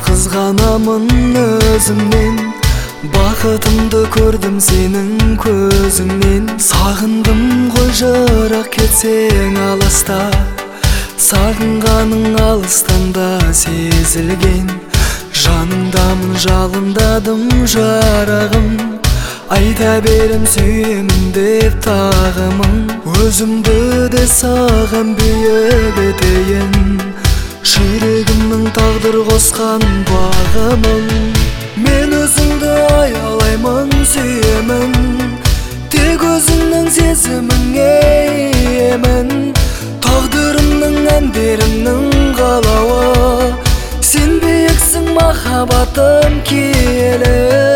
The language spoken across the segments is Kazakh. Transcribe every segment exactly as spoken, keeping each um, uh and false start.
Kızганамын өзімнен, бақытымды көрдім сенің көзіңнен. Сағындым ғой жырақ кетсең алыста, сағынғаның алыстан да сезілген. Жаныңдамын, жалындадым жарағым, айта берем сүйемін деп тағымын. Өзімді де саған бүйіп етейін, жүрегімнің тағдыр қосқан бағымын. Мен өзіңді аялаймын, сүйемін, тек өзіңнің сезіміңе иемін. Тағдырымның, әндерімнің қалауы, сен биіксің, махаббатым киелі.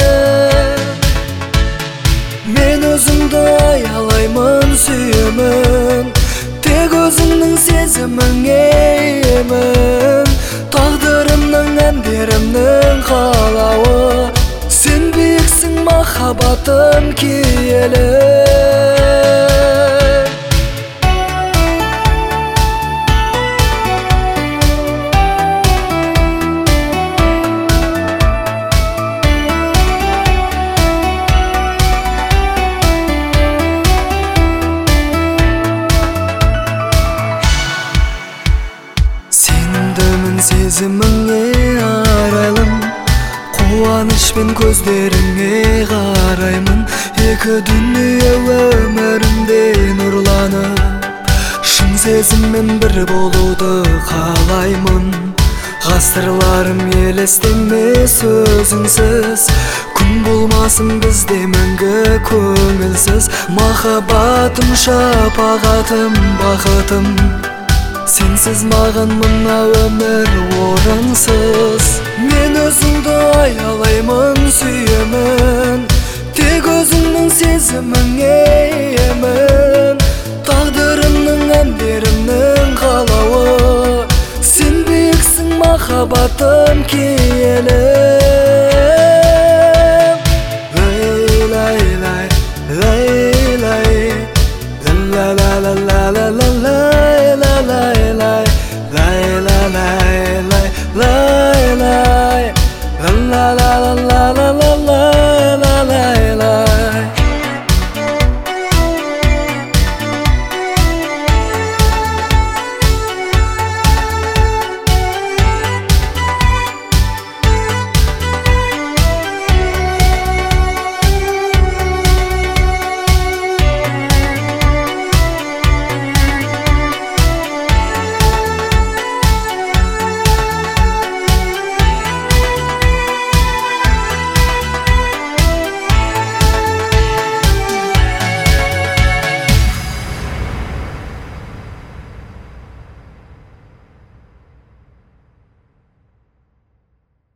Мен өзіңді аялаймын, сүйемін, тек өзіңнің сезіміңе иемін. Тағдырымның, әндерімнің қалауы, сен биіксің, махаббатым киелі. Сезіміңе арайлым, қуанышпен көздеріңе қараймын. Екі дүние өмірімде нұрланып, шын сезіммен бір болуды қалаймын. Ғасырларым елестемес өзіңсіз, күн болмасын бізде мәңгі көңілсіз. Махаббатым, шапағатым, бақытым, сенсіз маған мына өмір орынсыз. Мен өзіңді аялаймын, сүйемін, тек өзіңнің сезіміңе иемін. Тағдырымның, әндерімнің қалауы, сен биіксің, махаббатым киелі.